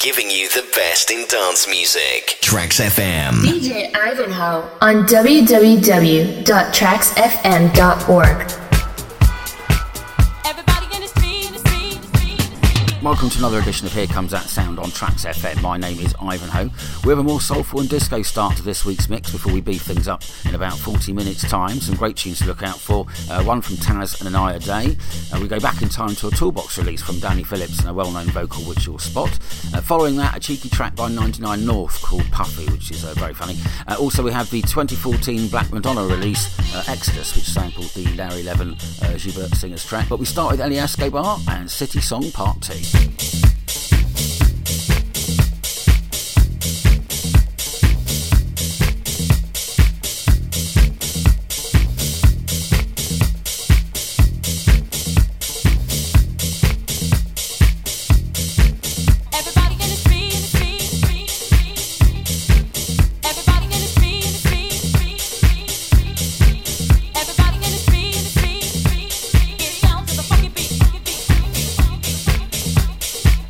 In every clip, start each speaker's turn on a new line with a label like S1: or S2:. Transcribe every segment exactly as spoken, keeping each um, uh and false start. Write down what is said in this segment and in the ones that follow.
S1: Giving you the best in dance music. Tracks F M.
S2: D J Ivanhoe on w w w dot tracks f m dot org.
S3: Welcome to another edition of Here Comes That Sound on Tracks F M. My name is Ivanhoe. We have a more soulful and disco start to this week's mix before we beef things up in about forty minutes time. Some great tunes to look out for. Uh, one from Taz and Anaya Day. Uh, we go back in time to a Toolbox release from Danny Phillips and a well-known vocal which you'll spot. Uh, following that, a cheeky track by ninety-nine North called Puffy, which is uh, very funny. Uh, also, we have the twenty fourteen Black Madonna release, uh, Exodus, which sampled the Larry Levin uh, Gilbert Singers track. But we start with Eli Escobar and City Song Part two.
S4: Everybody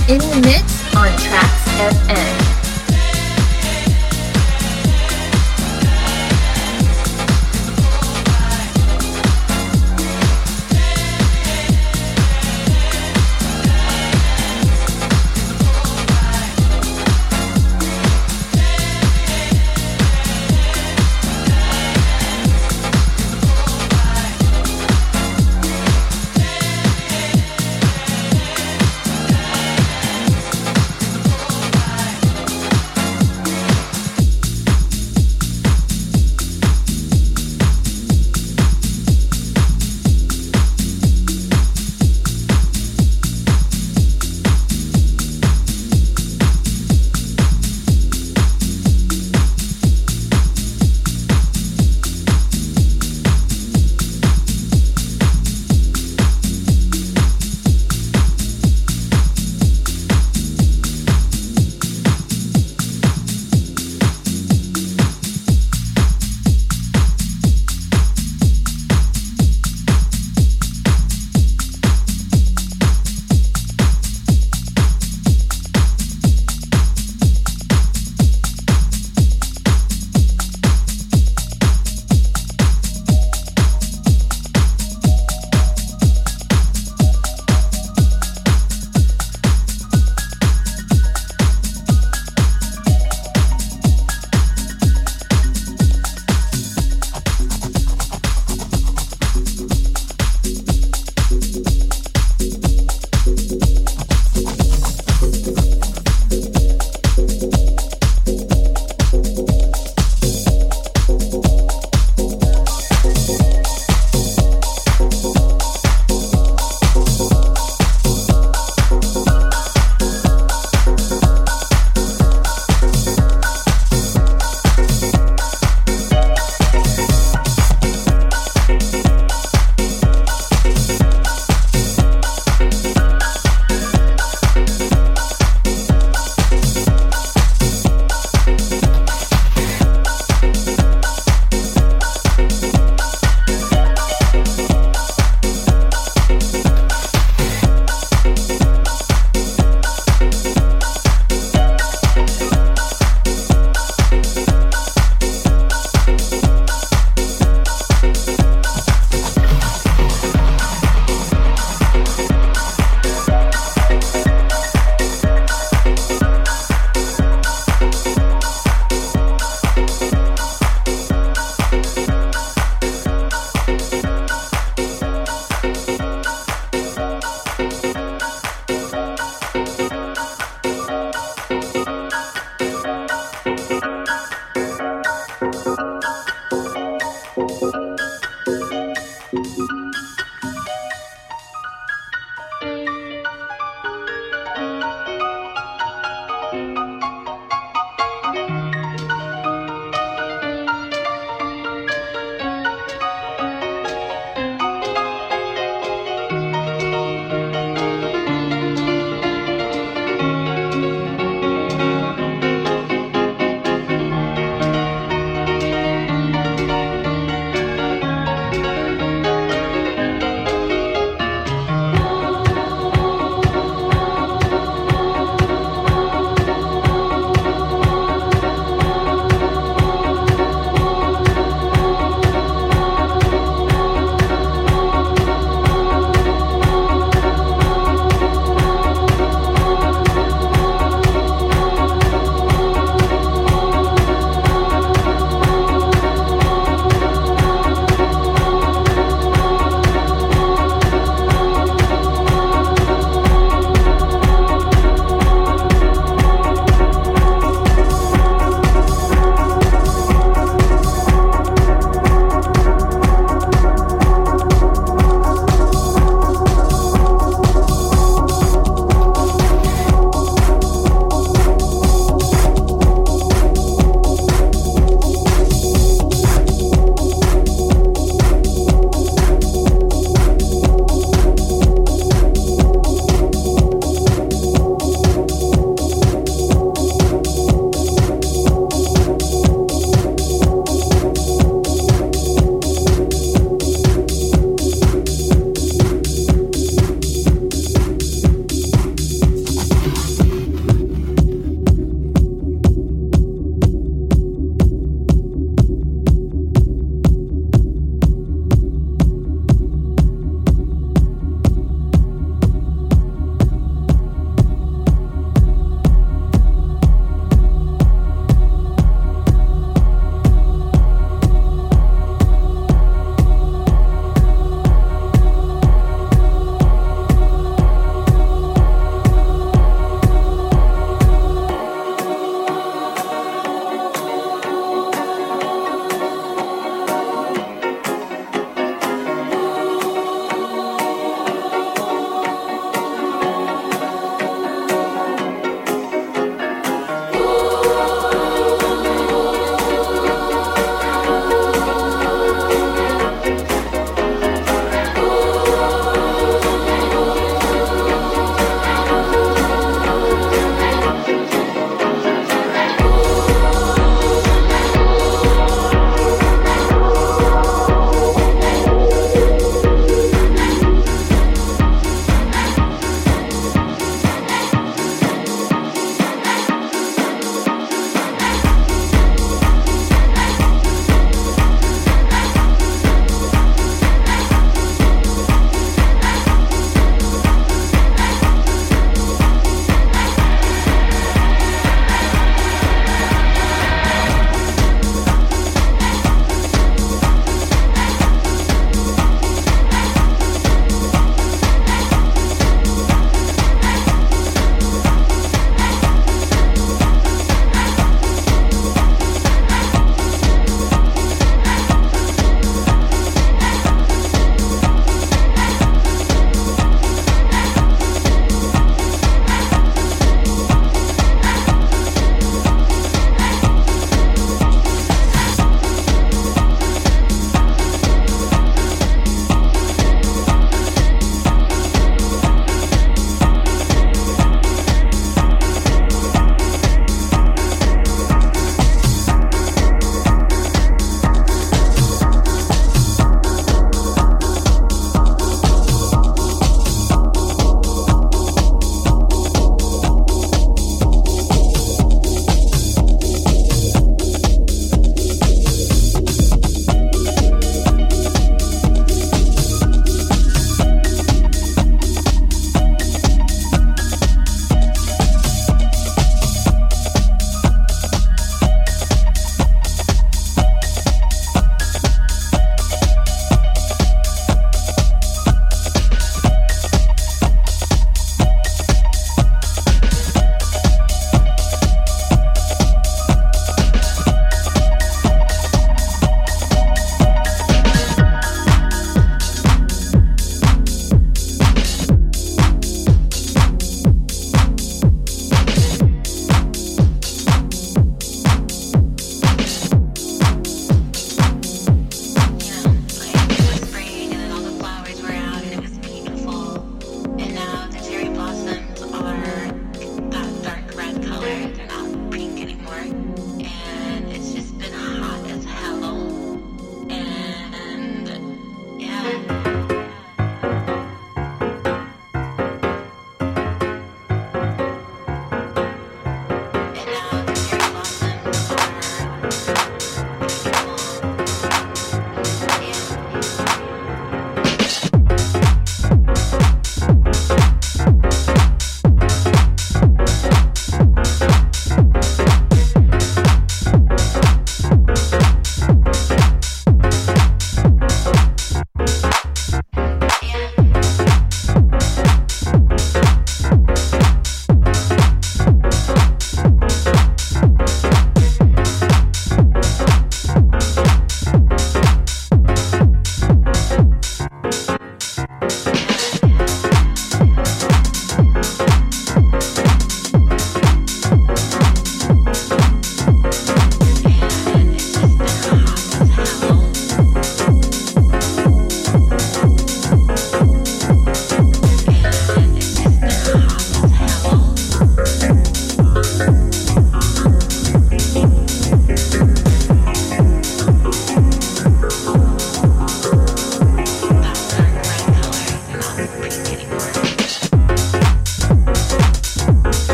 S2: In the mix on Tracks F M.
S4: Bye.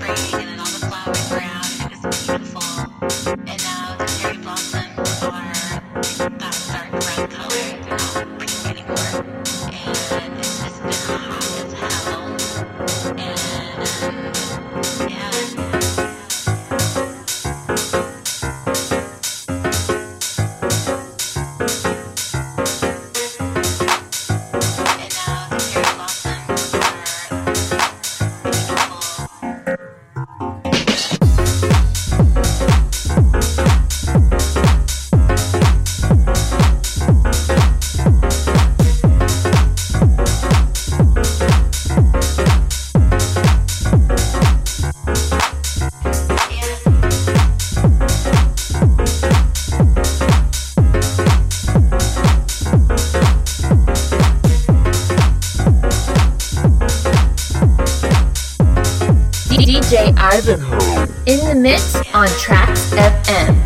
S2: D J Ivanhoe in the mix on Tracks F M.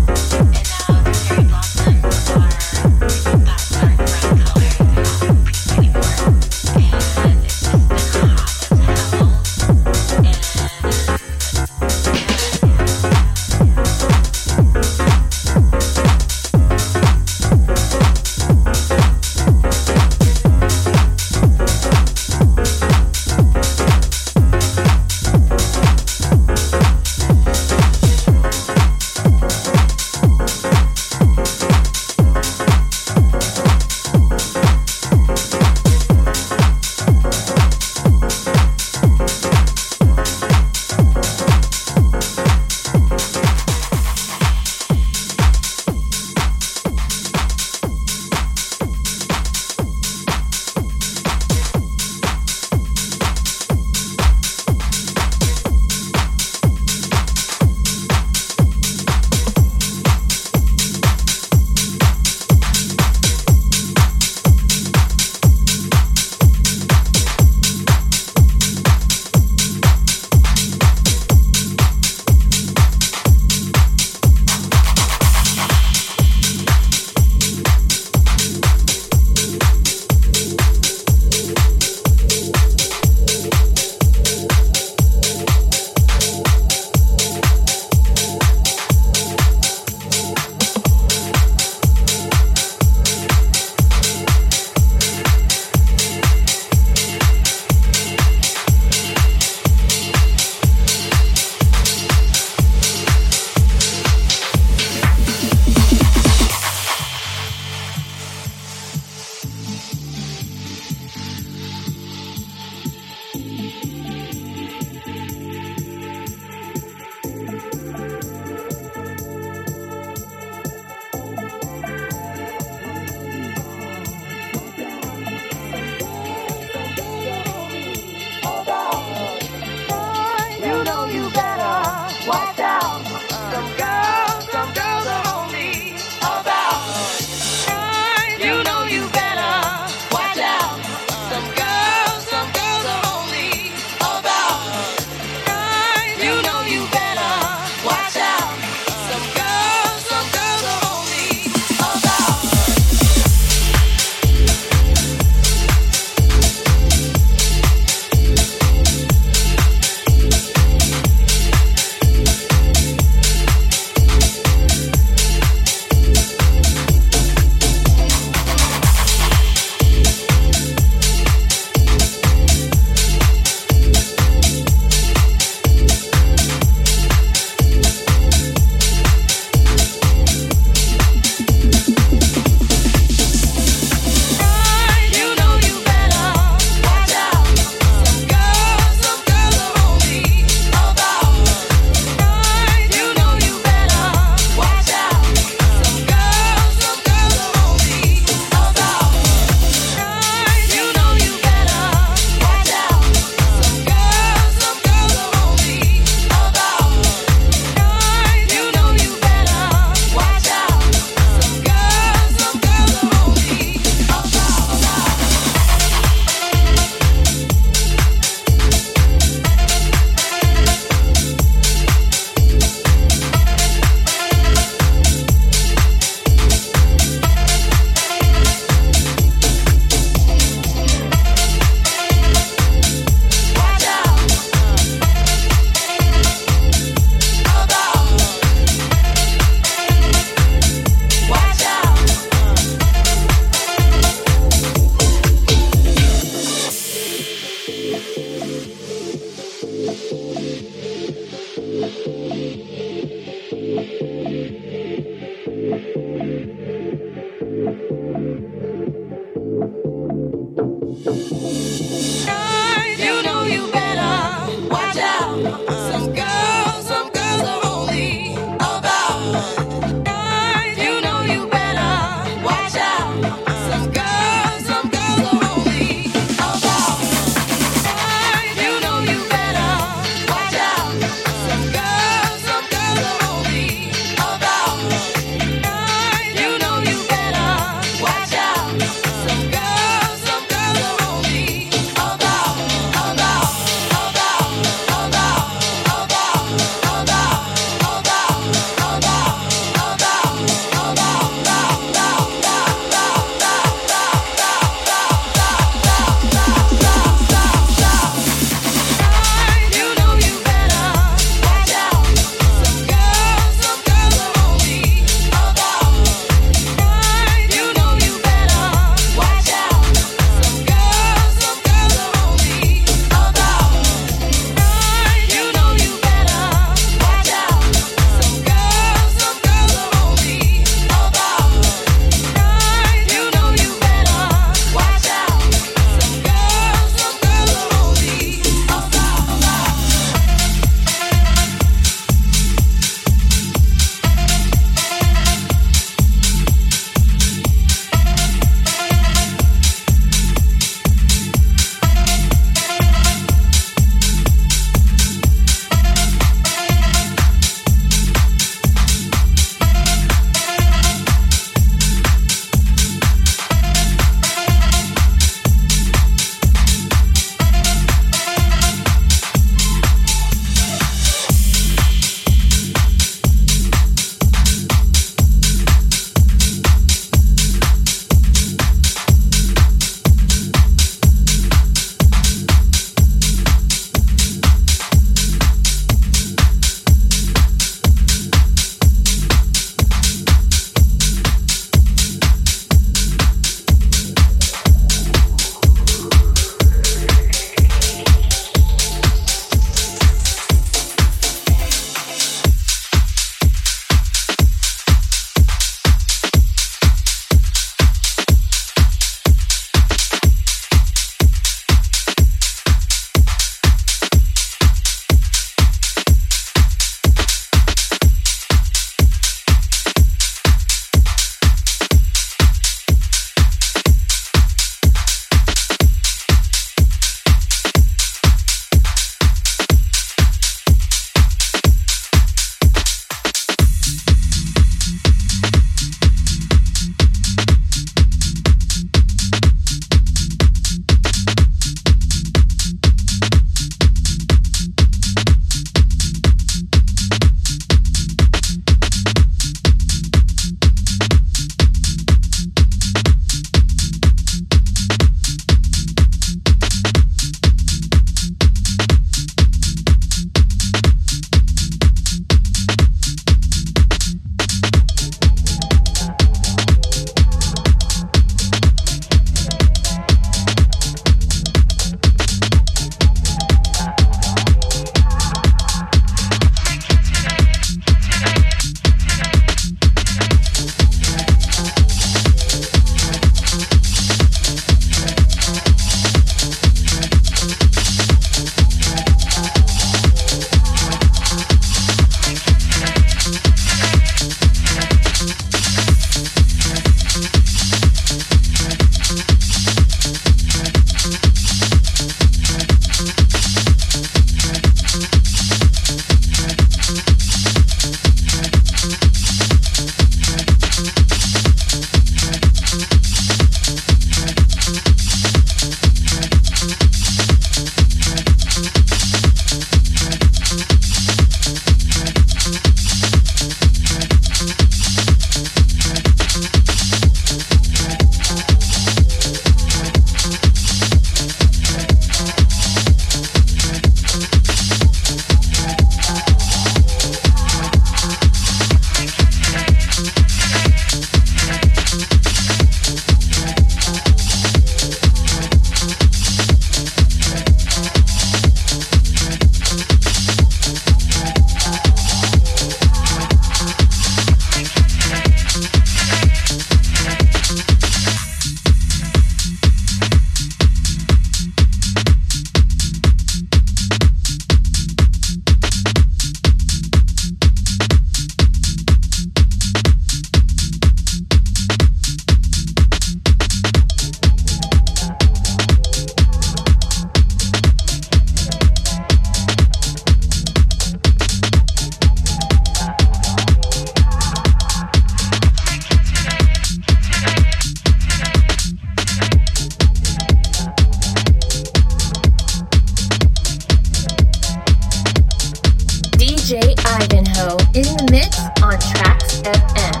S2: in the mix on Tracks F M.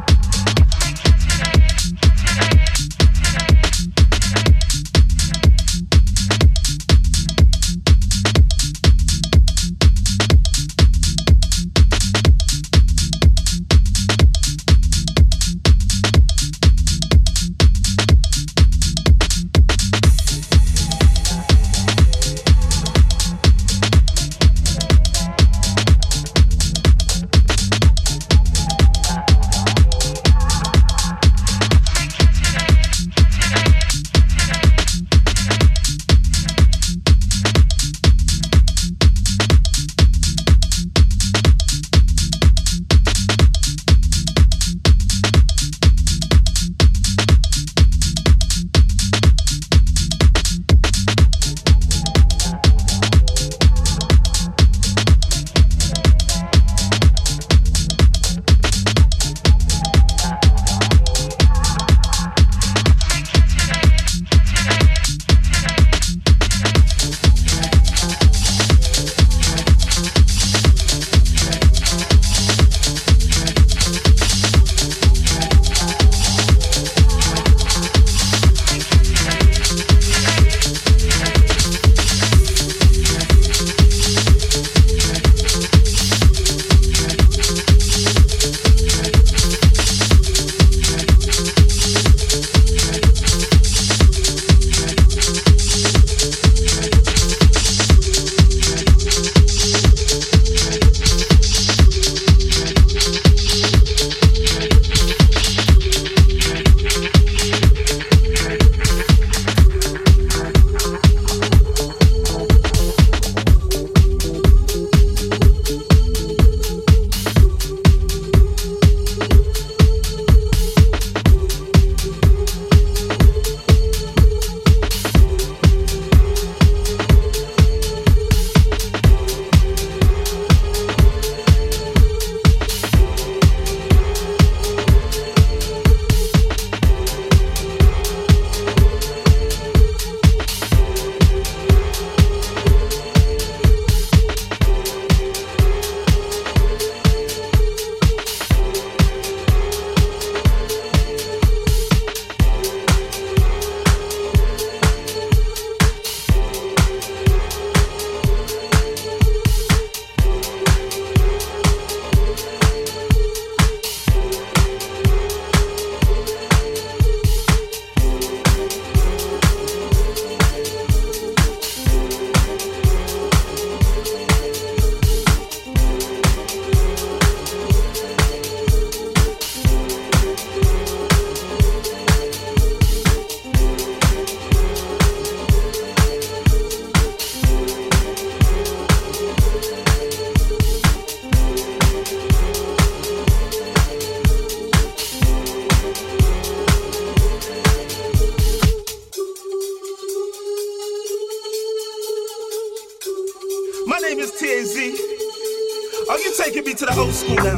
S4: Oh, you taking me to the old school now.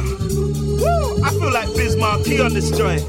S4: Woo! I feel like Biz Markie on this joint.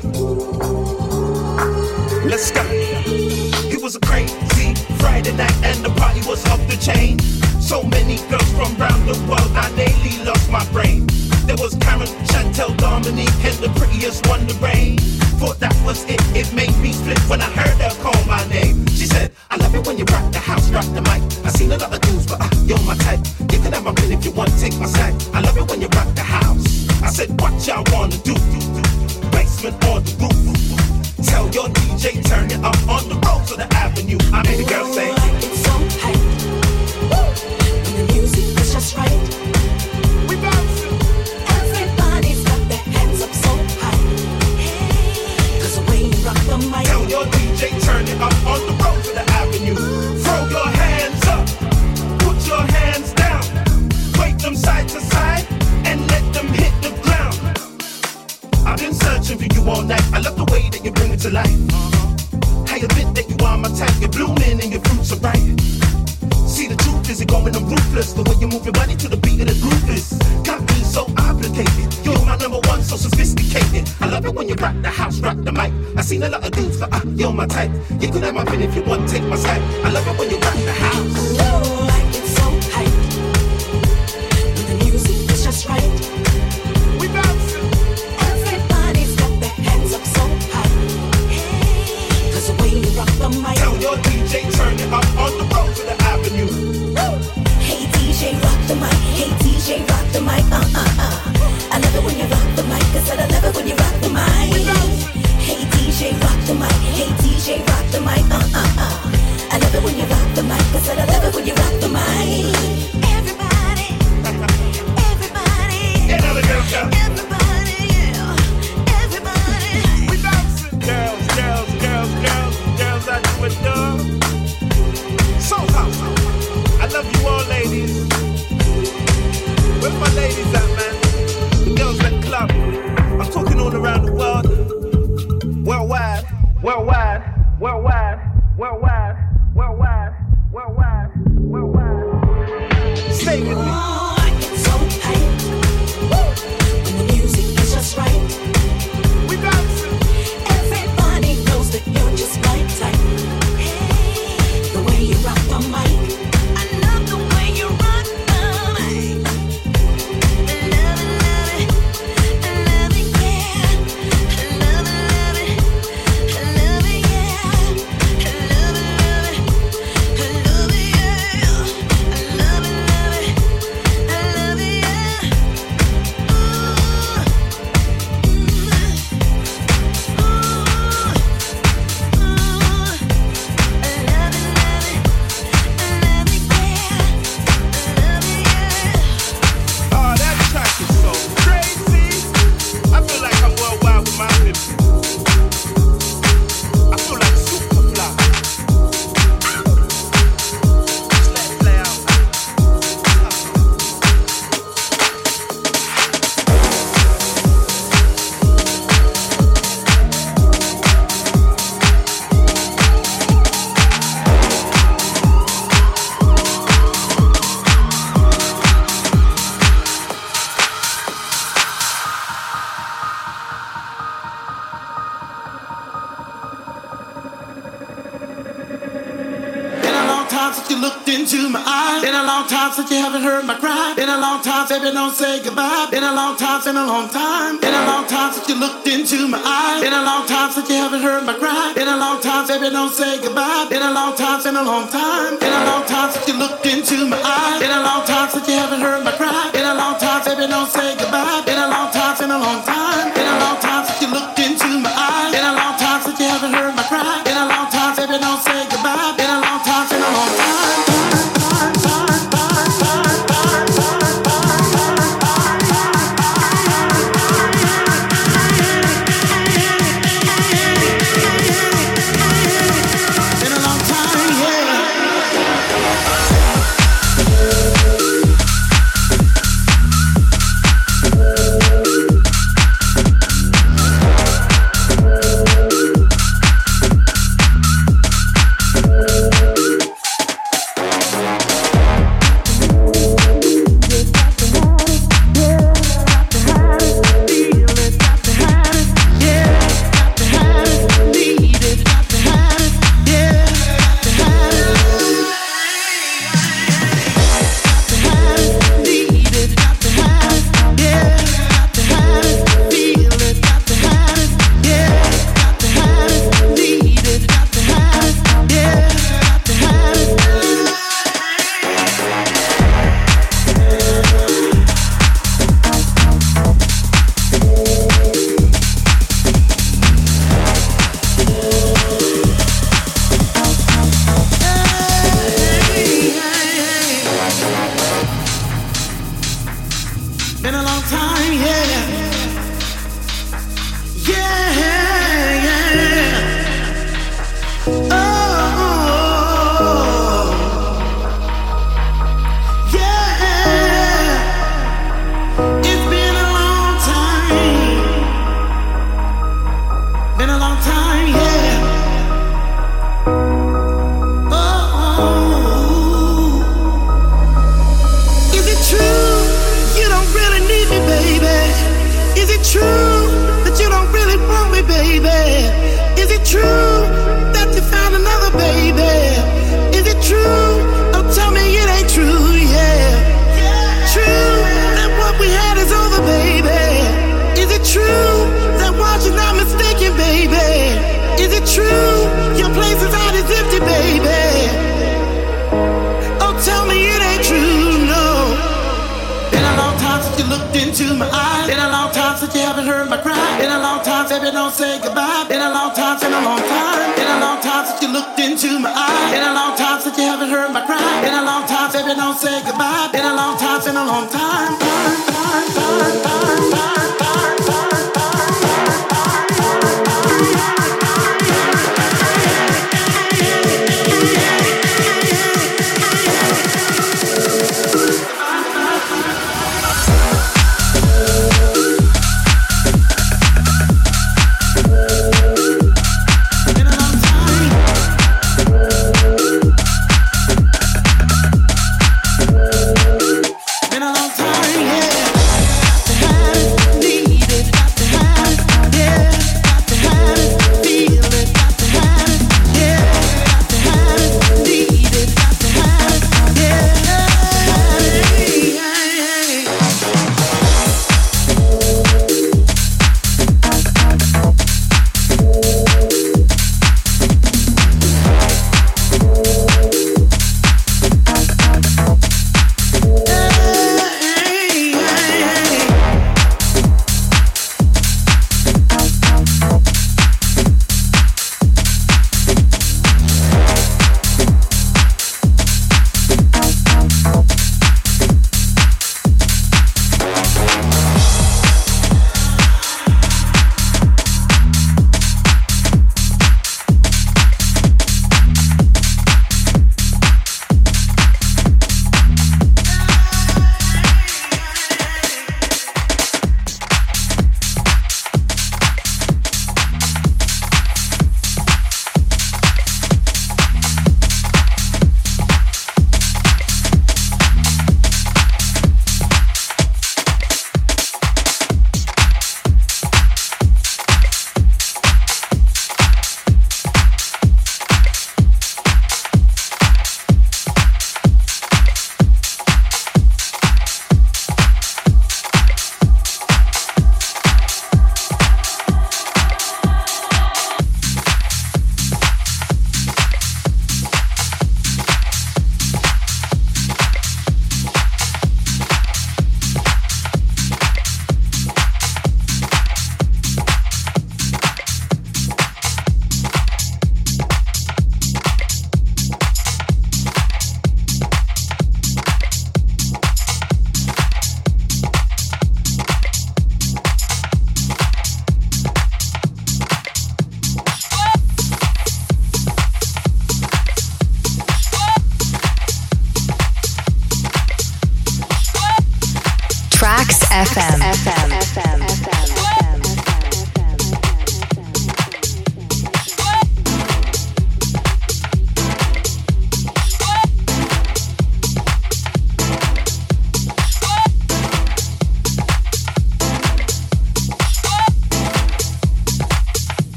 S4: Let's go. It was a crazy Friday night and the party was off the chain. So many girls from around the world, I nearly lost my brain. There was Karen, Chantel, Dominique, and the prettiest one, Lorraine. Thought that was it, it made me flip when I heard her call my name. She said, I love it when you rock the house, rock the mic. I seen a lot of dudes, but uh, you're my type. You can have my pen if you want, take my side. I love it when you rock the house. I said, what y'all wanna do? Basement on the roof. Tell your D J, turn it up on the road to the avenue. I made the girl say,
S5: it's so hype. When the music is just right.
S4: We bouncing.
S5: Everybody's got their hands up so high. Cause the way you rock the mic.
S4: Tell your D J, turn it up on the road to the avenue. Throw your hands up, put your hands down. Wave them side to side and let them hit the ground. I've been searching for you all night. I love the way that you bring it to life. I admit that you are my type. You're blooming and your fruits are ripe. See, the truth is you're going on ruthless. The way you move your body to the beat of the groove is got me so obligated. You're my number one, so sophisticated. I love it when you rock the house, rock the mic. I seen a lot of dudes, but uh, you're my type. You can have my pen if you want, take my side. I love it when you rock the house.
S5: Oh, like it's so hype. When the music is just right.
S6: Since you haven't heard my cry. Been a long time, baby, don't say goodbye. Been a long time, been a long time. Been a long time since you looked into my eyes. Been a long time since you haven't heard my cry. Been a long time, baby, don't say goodbye. Been a long time, been a long time. Been a long time since you looked into my eyes. Been a long time since you haven't heard my cry. Been a long time, baby, don't say goodbye. Been a long time, been a long time. Been a long time since you looked into my eyes. Been a long time since you haven't heard my cry. Been a long time, baby, don't say goodbye. Been a long time, been a long time. into my eyes. Been a long time since you haven't heard my cry. Been a long time, baby, don't say goodbye. Been a long time, been a long time. Been a long time since you looked into my eyes. Been a long time since you haven't heard my cry. Been a long time, baby, don't say goodbye. Been a long time, been a long time. time, time, time, time, time.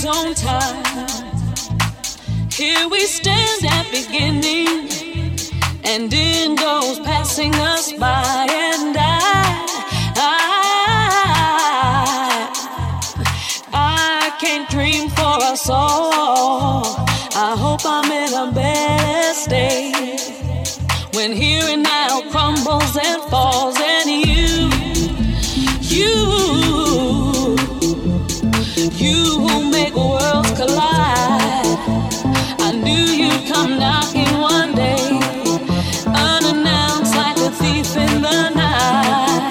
S7: its own time. Here we stand at beginning, and end goes passing us by, and I, I, I can't dream for us all. I hope I'm in a better state when here and now crumbles and falls, and you, you, you who make worlds collide. I knew you'd come knocking one day, unannounced like a thief in the night.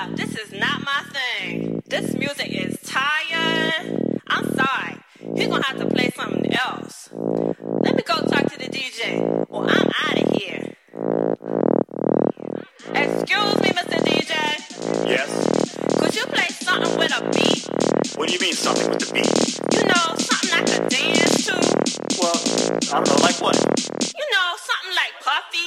S8: up, this is not my thing. This music is tired. I'm sorry. You're gonna have to play something else. Let me go talk to the D J, or I'm out of here. Excuse me, Mister D J.
S9: Yes?
S8: Could you play something with a beat?
S9: What do you mean, something with the beat?
S8: You know, something I could dance to.
S9: Well, I don't know, like what?
S8: You know, something like Puffy.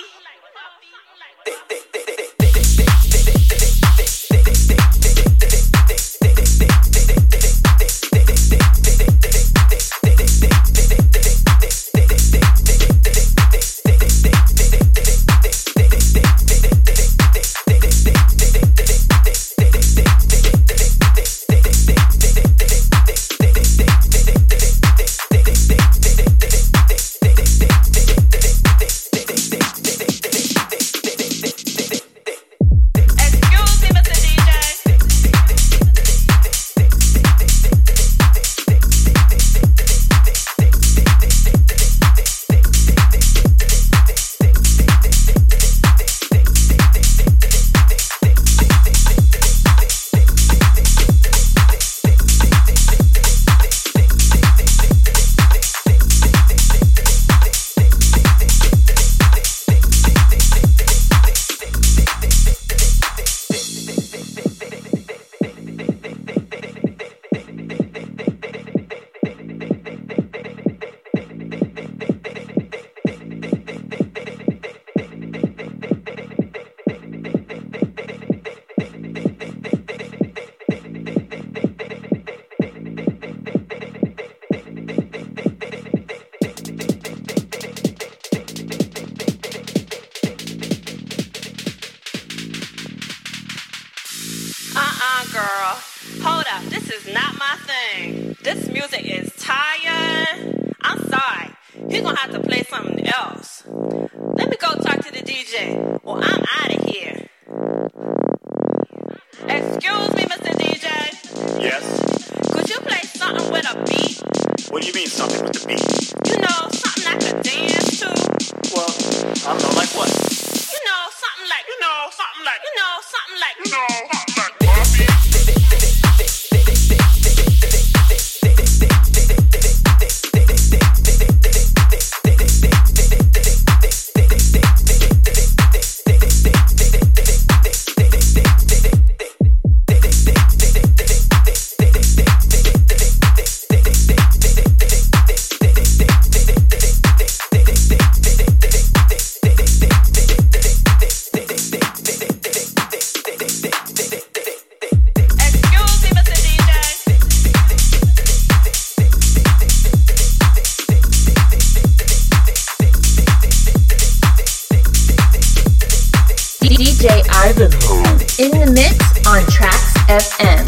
S2: In the mix on Tracks F M.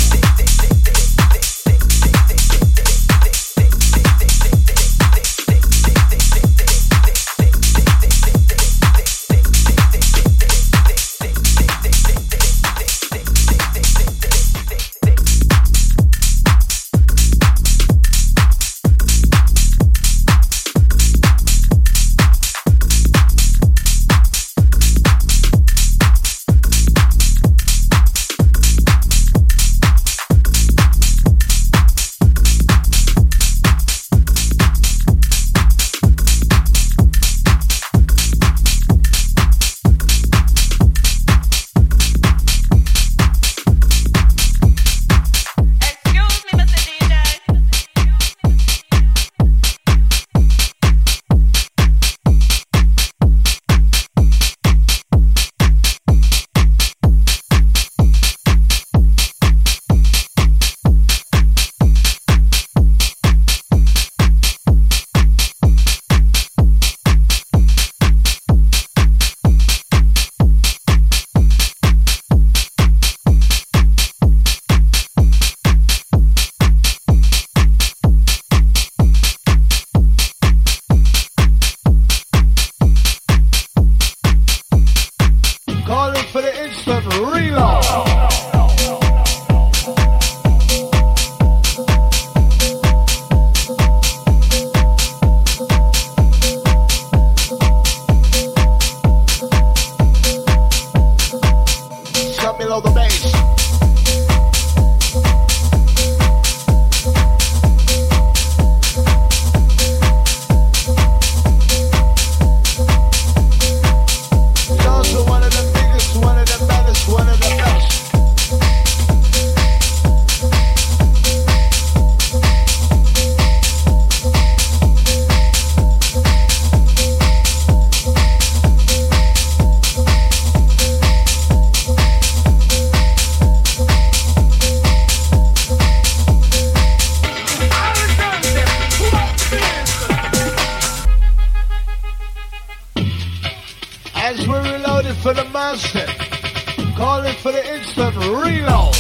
S10: As we're reloading for the master, calling for the instant reload.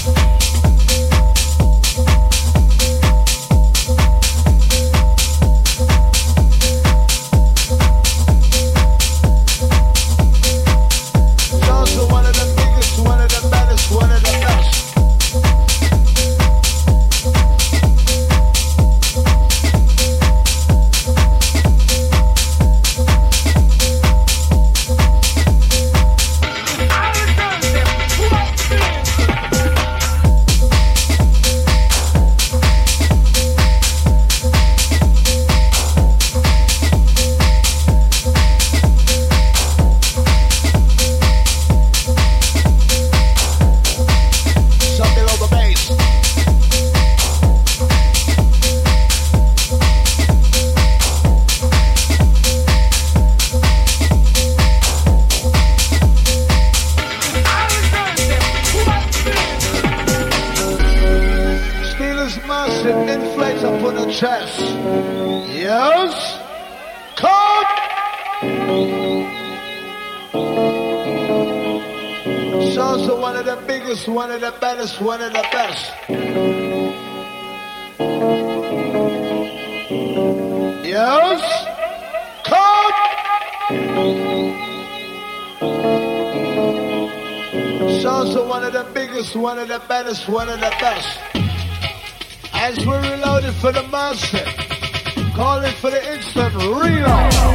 S10: It's also one of the biggest, one of the baddest, one of the best. Chest. Yes. Come. It's also one of the biggest, one of the baddest, one of the best. Yes. Come. It's also one of the biggest, one of the baddest, one of the best. As we're reloading for the master, calling for the instant reload.